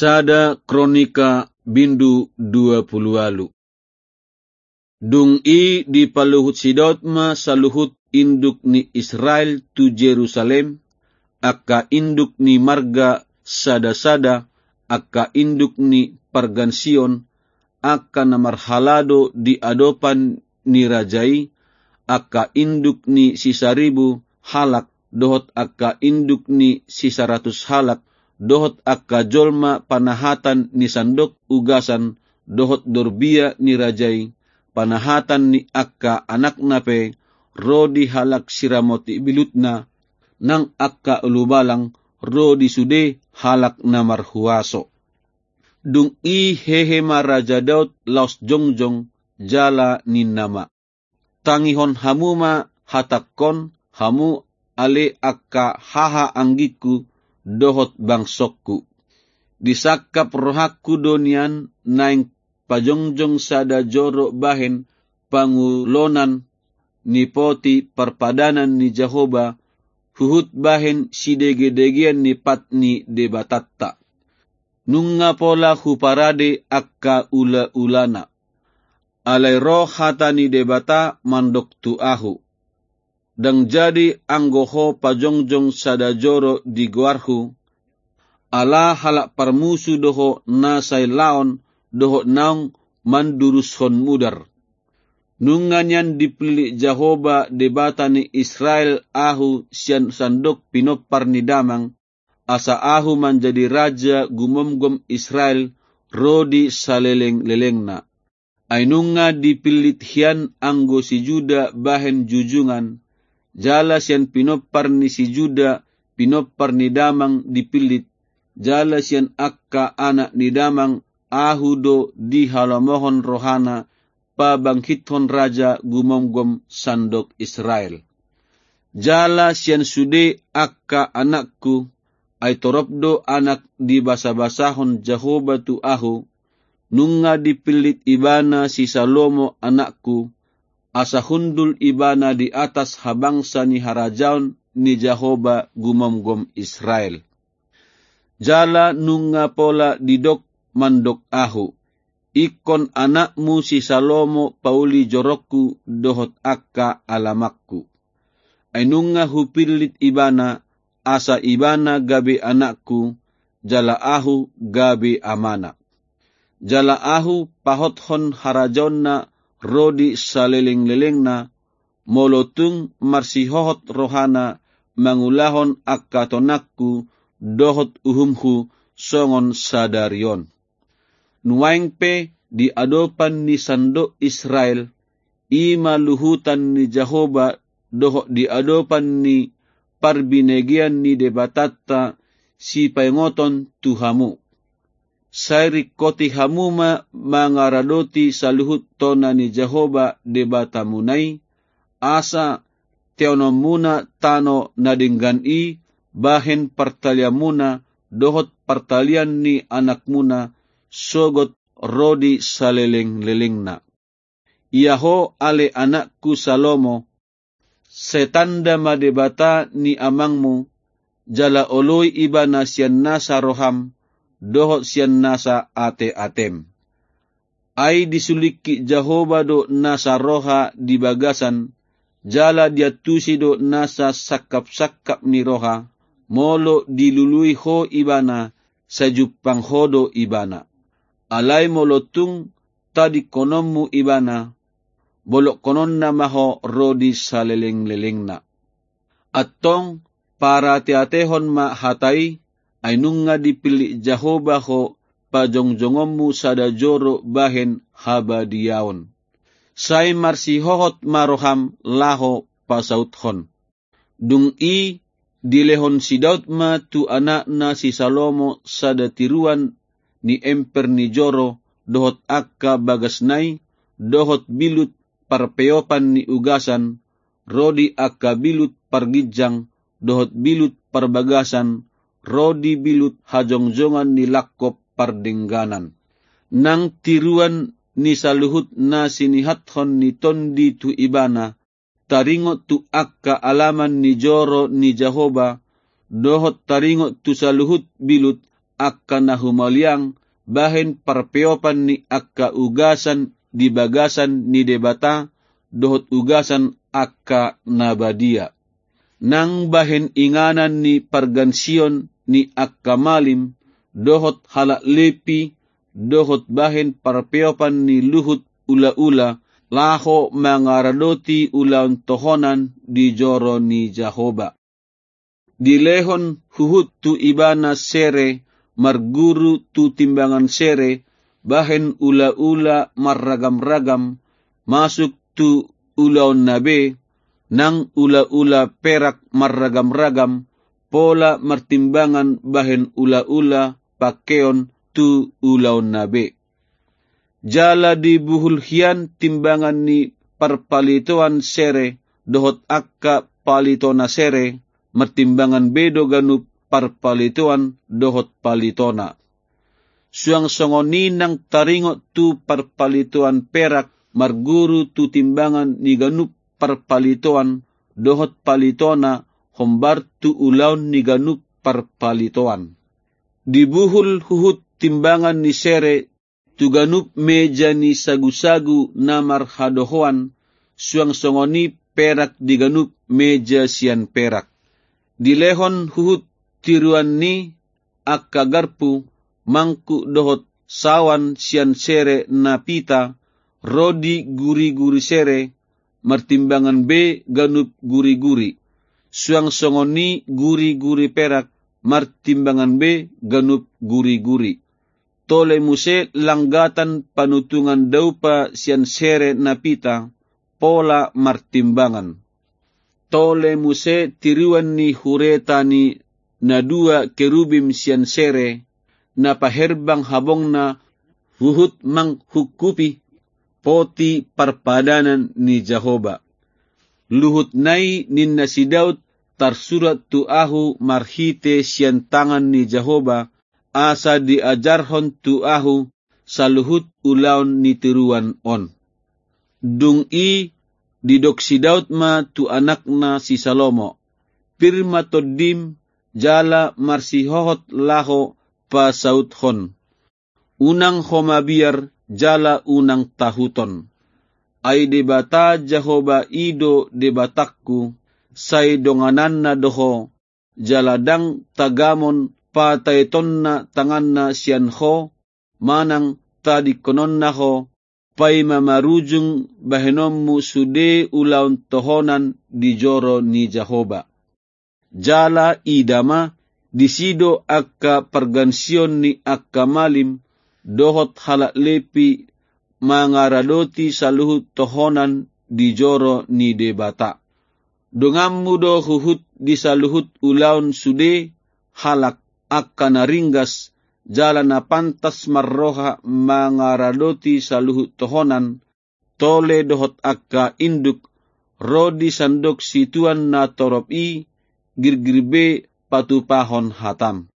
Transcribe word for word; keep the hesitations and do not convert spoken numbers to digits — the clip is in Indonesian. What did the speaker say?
Sada Kronika Bindu dua puluh alu. Dung i di paluhut sidot ma saluhut induk ni Israel tu Jerusalem, akka induk ni marga sada-sada, akka induk ni Pargansion, akka namarhalado di adopan ni rajai, akka induk ni sisaribu halak, dohot akka induk ni sisaratus halak, dohot akka jolma panahatan ni sandok ugasan, dohot dorbia ni rajai, panahatan ni akka anak nape, rodi halak siramoti bilutna, nang akka ulubalang, rodi sude halak namarhuaso. Dung i hehema Raja Daud laos jongjong jala ni nama. Tangihon hamuma hatakon hamu ale akka haha anggiku, dohot bangsokku. Disakap rohaku donian naing pajongjong sada joro bahen pangulonan ni poti perpadanan ni Jehoba, huhut bahen sidege-degean ni patni debatatta. Nunga pola huparade akka ula-ulana. Alay roh hatani debata mandok tu ahu. Dang jadi anggoho pajongjong sada joro di guarhu, ala halak parmusu doho nasay laon, doho naong mandurushon mudar. Nunganyan dipilih Jehoba debata ni Israel ahu sian sandok pinopar ni damang, asa ahu menjadi raja gumomgom Israel rodi saleleng-lelengna. Ainunga dipilih hian anggo si Juda bahen jujungan, jala sian pinopar ni si Juda, pinopar ni damang dipilit, jala sian akka anak ni damang, ahudo di halamohon rohana, pabangkithon raja gumomgom sandok Israel. Jala sian sude akka anakku, ay toropdo anak di basa-basahon Jehoba tu ahu, nunga dipilit ibana si Salomo anakku, asa hundul ibana di atas habangsa ni harajaon ni Jehoba gumomgom Israel. Jala nunga pola didok mandok ahu, ikon anakmu si Salomo pauli jorokku dohot akka alamakku. Ay nunga hupilit ibana, asa ibana gabe anakku, jala ahu gabe amana. Jala ahu pahothon harajaonna rodi saleleng-lelengna, molotung marsihohot rohana, mangulahon akka tonakku, dohot uhumhu, songon sadarion. Nuwaing pe di adopan ni sandok Israel, ima luhutan ni Jehoba, dohot di adopan ni parbinegian ni debatatta, si paingoton tuhamu. Sairi koti hamuma mangaradoti saluhut tona ni Jehoba debata munai, asa teonomuna tano nadinggan i, bahen partaliamuna, dohot partalian ni anak muna, sogot rodi saleleng-lelengna. Iyaho ale anakku Salomo, setanda madebata ni amangmu, jala oloy iba na siyan nasa roham, dohot siyan nasa ate-atem. Ay disuliki Jehoba do nasa roha di bagasan, jala diatusi do nasa sakap-sakap ni roha, molo dilului ho ibana, sa jupang hodo ibana. Alay molotung tadi konommu ibana, bolok konon na maho rodi saleleng-lelengna. Atong para teatehon ma hatai, ay nunga dipilih Jehoba ho pajongjongommu sada joro bahen habadiyaon. Say marsihohot maroham laho pasauthon. Dung i dilehon si Daud ma tu anak na si Salomo sada tiruan ni emper ni joro, dohot akka bagasnay, dohot bilut parpeopan ni ugasan, rodi akka bilut pargijang, dohot bilut parbagasan, rodi bilut hajongjongan ni lakop pardengganan. Nang tiruan ni saluhut na sinihathon ni tondi tu ibana, taringot tu akka alaman ni joro ni Jehoba, dohot taringot tu saluhut bilut, akka nahumaliang bahen parpeopan ni akka ugasan di bagasan ni debata dohot ugasan akka nabadia. Nang bahen inganan ni pargansion ni akka malim dohot halak lepi dohot bahen parpeopan ni luhut ula-ula laho mangaradoti ulaun tohonan di joro ni Jahoba. Dilehon huhut tu ibana sere marguru tu timbangan sere bahen ula-ula marragam-ragam masuk tu ulaun nabe nang ula-ula perak marragam-ragam pola martimbangan bahen ula-ula pakeon tu ulaun nabe. Jala di buhul hian timbangan ni parpalitoan sere dohot akka palitona sere mertimbangan bedo ganup parpalitoan dohot palitona. Suang songoni nang taringot tu parpalitoan perak marguru tu timbangan ni ganup parpalitoan dohot palitona hombar tu ulaun ni ganup parpalitoan. Di buhul huhut timbangan ni sere tuganup meja ni sagu-sagu namar hadohoan suang songoni perak diganup meja sian perak. Dilehon huhut tiruan ni akka garpu mangku dohot sawan sian sere napita rodi guri-guri sere martimbangan be ganup guri-guri. Suang songoni guri-guri perak martimbangan be ganup guri-guri. Tole muse langgatan panutungan daupa sian sere napita pola martimbangan. Tole muse tiruan ni hureta ni na dua kerubim sian sere na paherbang habong na huhut manghukupi poti parpadanan ni Jahoba. Luhut nai ninna si Daud tarsurat tu ahu marhite sian tangan ni Jahoba asa diajarhon tu ahu saluhut ulaun ni tiruan on. Dung i didok si Daud ma tu anakna si Salomo. Pirma todim jala marsihohot laho pa saut hon. Unang homabiar jala unang tahuton. Ay debata Jahoba ido debatakku say donganan na doho jaladang tagamon patayton na tangan na siyan ho, manang tadikonon na ho, pay mamarujung bahenom mo sude ulaun tohonan di joro ni Jahoba. Jala idama, disido akka pargansyon ni akka malim, dohot halak lepi mangaradoti sa luhut tohonan di joro ni debata. Dungam mudo huhut di sa luhut ulaun sude halak akka naringgas jalan na pantas marroha mangaradoti sa luhut tohonan tole dohot akka induk rodi sandok situan na torop i girgirbe patupahon hatam.